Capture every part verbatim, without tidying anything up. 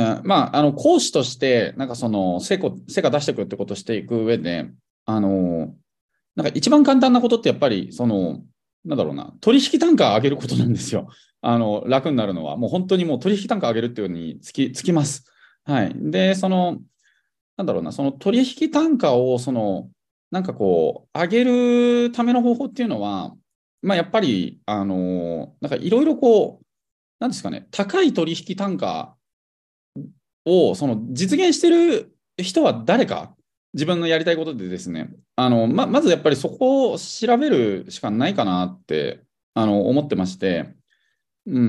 ーまあ、あの講師として、なんかその成果、成果出していくってことをしていく上で、あのなんか一番簡単なことってやっぱり、その、なんだろうな、取引単価を上げることなんですよ。あの、楽になるのは、もう本当にもう取引単価を上げるっていうのにつき、つきます。はい。で、その、なんだろうな、その取引単価を、その、なんかこう、上げるための方法っていうのは、まあ、やっぱり、あの、なんかいろいろこう、なんですかね、高い取引単価をその実現してる人は誰か、自分のやりたいことでですね、あのままずやっぱりそこを調べるしかないかなってあの思ってまして、うん、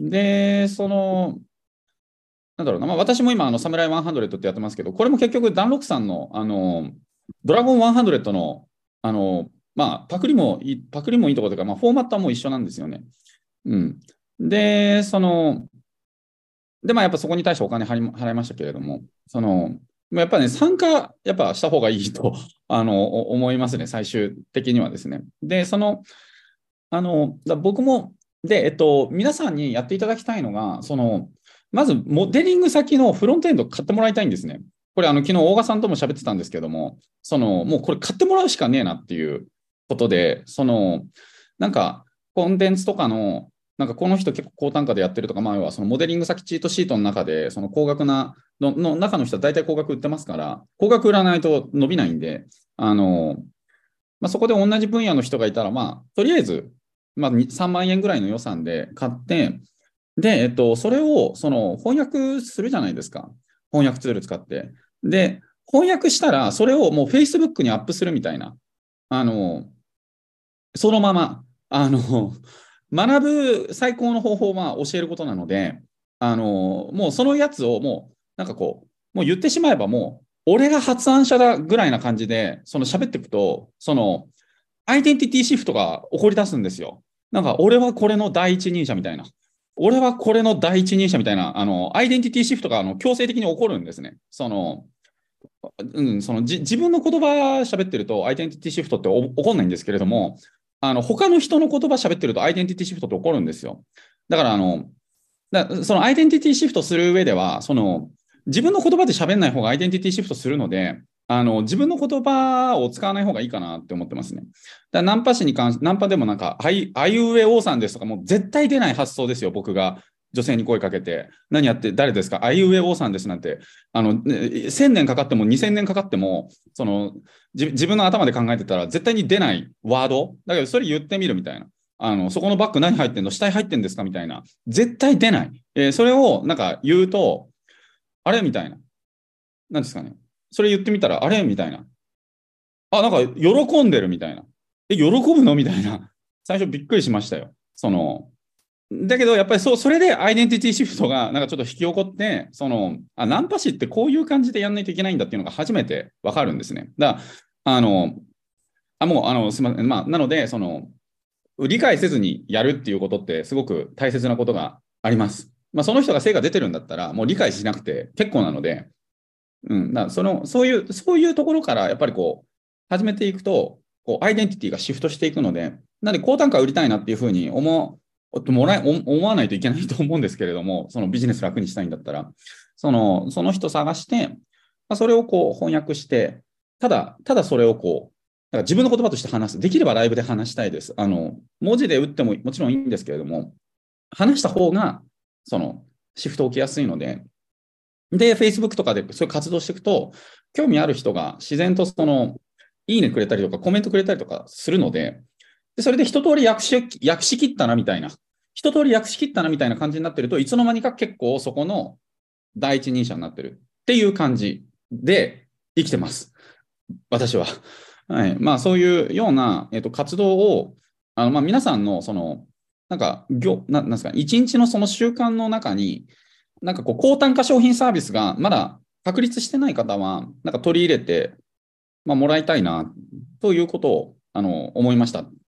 で、その、なんだろうな、まあ、私も今、あのサムライひゃくってやってますけど、これも結局、ダンロックさんのあのドラゴンひゃくのあの、まあ、パクリもいい、パクリもいいところというか、まあ、フォーマットはもう一緒なんですよね。うん、で、その、で、まあ、やっぱそこに対してお金払い払いましたけれども、その、やっぱりね、参加、やっぱした方がいいとあの思いますね、最終的にはですね。で、その、あの僕も、で、えっと、皆さんにやっていただきたいのが、その、まず、モデリング先のフロントエンド買ってもらいたいんですね。これ、あの昨日、大賀さんとも喋ってたんですけども、その、もうこれ買ってもらうしかねえなっていうことで、その、なんか、コンテンツとかの、なんかこの人結構高単価でやってるとか、まあ、はそのモデリング先チートシートの中で、その高額なのの中の人は大体高額売ってますから、高額売らないと伸びないんで、あの、まあ、そこで同じ分野の人がいたら、まあ、とりあえず、まあ、さんまん円ぐらいの予算で買って、で、えっと、それをその翻訳するじゃないですか。翻訳ツール使って。で、翻訳したら、それをもう Facebook にアップするみたいな。あの、そのまま、あの、学ぶ最高の方法は教えることなので、あの、もうそのやつをもう、なんかこう、もう言ってしまえばもう、俺が発案者だぐらいな感じで、その喋っていくと、その、アイデンティティシフトが起こり出すんですよ。なんか、俺はこれの第一人者みたいな。俺はこれの第一人者みたいな、あの、アイデンティティシフトがあの強制的に起こるんですね。その、うん、そのじ自分の言葉喋ってるとアイデンティティシフトって起こんないんですけれども、あの他の人の言葉喋ってるとアイデンティティシフトって起こるんですよ。だからあの、だそのアイデンティティシフトする上では、その自分の言葉で喋んない方がアイデンティティシフトするので、あの自分の言葉を使わない方がいいかなって思ってますね。だナンパ師に関して、ナンパでもなんか、あいうえおさんですとか、もう絶対出ない発想ですよ、僕が。女性に声かけて、何やって、誰ですか、あいうえおさんですなんて、あの、せんねんかかってもにせんねんかかっても、その、自分の頭で考えてたら絶対に出ないワード、だけどそれ言ってみるみたいな。あの、そこのバッグ何入ってんの、死体入ってんですかみたいな。絶対出ない。えーそれをなんか言うと、あれみたいな。なんですかね。それ言ってみたら、あれみたいな。あ、なんか喜んでるみたいな。え、喜ぶのみたいな。最初びっくりしましたよ。その、だけど、やっぱりそう、それでアイデンティティシフトがなんかちょっと引き起こって、その、あ、ナンパ師ってこういう感じでやんないといけないんだっていうのが初めてわかるんですね。だから、あの、あ、もう、あの、すみません。まあ、なので、その、理解せずにやるっていうことってすごく大切なことがあります。まあ、その人が成果出てるんだったら、もう理解しなくて結構なので、うん、だその、そういう、そういうところからやっぱりこう、始めていくと、こう、アイデンティティがシフトしていくので、なんで高単価売りたいなっていうふうに思もらえ思わないといけないと思うんですけれども、そのビジネス楽にしたいんだったら、その、その人探して、まあ、それをこう翻訳して、ただ、ただそれをこう、だから自分の言葉として話す。できればライブで話したいです。あの、文字で打ってももちろんいいんですけれども、話した方が、その、シフト起きやすいので、で、Facebook とかでそういう活動していくと、興味ある人が自然とその、いいねくれたりとか、コメントくれたりとかするので、でそれで一通り訳し訳し切ったなみたいな、一通り訳し切ったなみたいな感じになってると、いつの間にか結構そこの第一人者になってるっていう感じで生きてます。私は。はい。まあ、そういうような、えっと、活動を、あの、まあ、皆さんの、その、なんか、業、ななんですか、一日のその習慣の中に、なんかこう、高単価商品サービスがまだ確立してない方は、なんか取り入れて、まあ、もらいたいな、ということを、あの、思いました。